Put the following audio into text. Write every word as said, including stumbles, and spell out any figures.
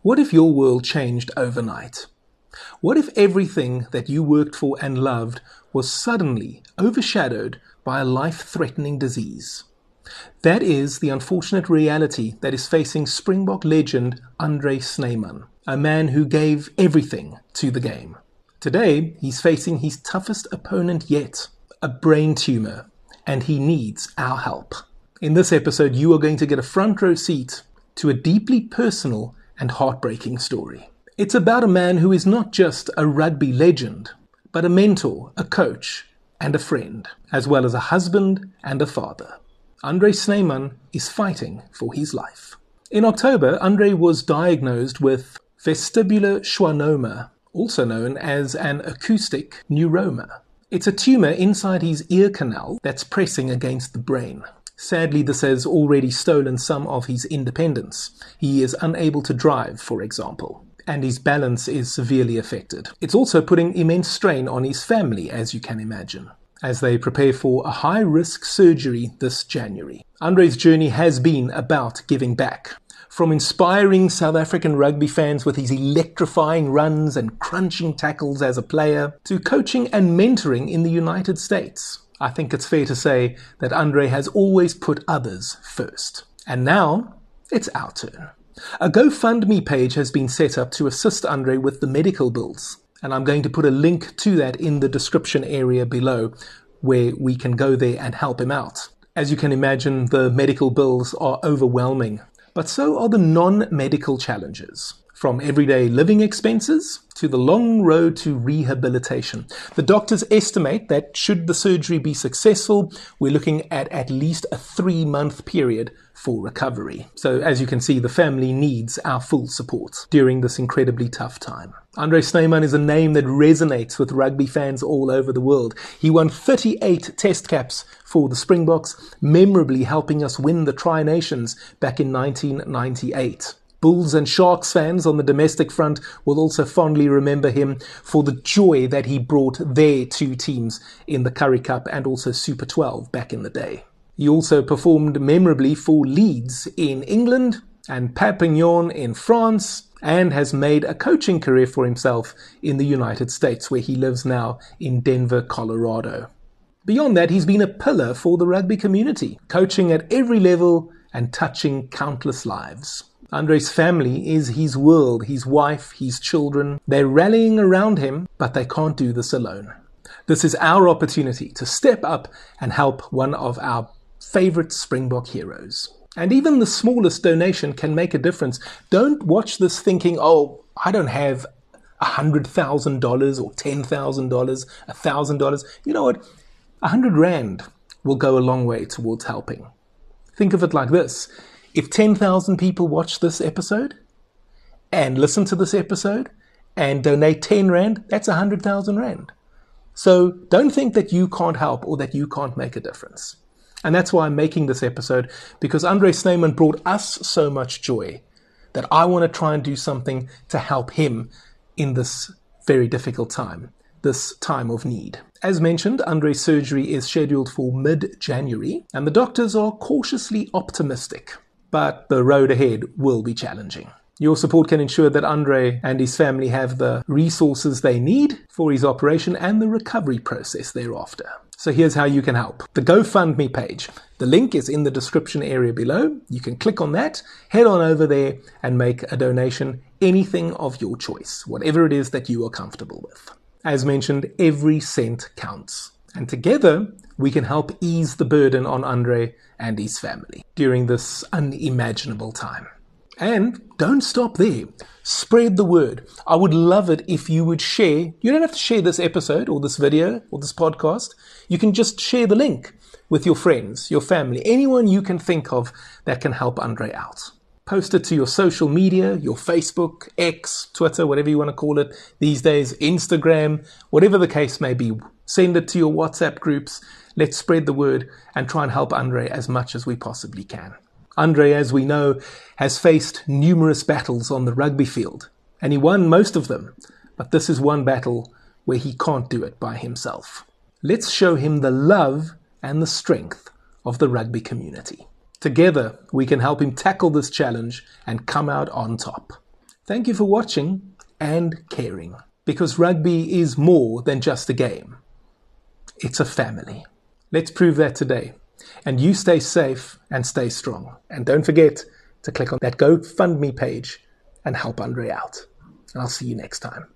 What if your world changed overnight? What if everything that you worked for and loved was suddenly overshadowed by a life-threatening disease? That is the unfortunate reality that is facing Springbok legend Andre Snyman, a man who gave everything to the game. Today, he's facing his toughest opponent yet, a brain tumor, and he needs our help. In this episode, you are going to get a front row seat to a deeply personal and heartbreaking story. It's about a man who is not just a rugby legend, but a mentor, a coach, and a friend, as well as a husband and a father. Andre Snyman is fighting for his life. In October, Andre was diagnosed with vestibular schwannoma, also known as an acoustic neuroma. It's a tumor inside his ear canal that's pressing against the brain. Sadly, this has already stolen some of his independence. He is unable to drive, for example, and his balance is severely affected. It's also putting immense strain on his family, as you can imagine, as they prepare for a high-risk surgery this January. Andre's journey has been about giving back. From inspiring South African rugby fans with his electrifying runs and crunching tackles as a player, to coaching and mentoring in the United States. I think it's fair to say that Andre has always put others first. And now, it's our turn. A GoFundMe page has been set up to assist Andre with the medical bills, and I'm going to put a link to that in the description area below, where we can go there and help him out. As you can imagine, the medical bills are overwhelming, but so are the non-medical challenges, from everyday living expenses to the long road to rehabilitation. The doctors estimate that should the surgery be successful, we're looking at at least a three-month period for recovery. So as you can see, the family needs our full support during this incredibly tough time. Andre Snyman is a name that resonates with rugby fans all over the world. He won thirty-eight test caps for the Springboks, memorably helping us win the Tri-Nations back in nineteen ninety-eight. Bulls and Sharks fans on the domestic front will also fondly remember him for the joy that he brought their two teams in the Currie Cup and also Super twelve back in the day. He also performed memorably for Leeds in England and Perpignan in France, and has made a coaching career for himself in the United States, where he lives now in Denver, Colorado. Beyond that, he's been a pillar for the rugby community, coaching at every level and touching countless lives. Andre's family is his world, his wife, his children. They're rallying around him, but they can't do this alone. This is our opportunity to step up and help one of our favorite Springbok heroes. And even the smallest donation can make a difference. Don't watch this thinking, oh, I don't have one hundred thousand dollars or ten thousand dollars, one thousand dollars. You know what? one hundred rand will go a long way towards helping. Think of it like this. If ten thousand people watch this episode and listen to this episode and donate ten rand, that's one hundred thousand rand. So don't think that you can't help or that you can't make a difference. And that's why I'm making this episode, because Andre Snyman brought us so much joy that I want to try and do something to help him in this very difficult time, this time of need. As mentioned, Andre's surgery is scheduled for mid-January, and the doctors are cautiously optimistic. But the road ahead will be challenging. Your support can ensure that Andre and his family have the resources they need for his operation and the recovery process thereafter. So here's how you can help. The GoFundMe page. The link is in the description area below. You can click on that, head on over there and make a donation, anything of your choice, whatever it is that you are comfortable with. As mentioned, every cent counts. And together, we can help ease the burden on Andre and his family during this unimaginable time. And don't stop there. Spread the word. I would love it if you would share. You don't have to share this episode or this video or this podcast. You can just share the link with your friends, your family, anyone you can think of that can help Andre out. Post it to your social media, your Facebook, X, Twitter, whatever you want to call it these days, Instagram, whatever the case may be. Send it to your WhatsApp groups. Let's spread the word and try and help Andre as much as we possibly can. Andre, as we know, has faced numerous battles on the rugby field, and he won most of them. But this is one battle where he can't do it by himself. Let's show him the love and the strength of the rugby community. Together, we can help him tackle this challenge and come out on top. Thank you for watching and caring, because rugby is more than just a game. It's a family. Let's prove that today. And you stay safe and stay strong. And don't forget to click on that GoFundMe page and help Andre out. And I'll see you next time.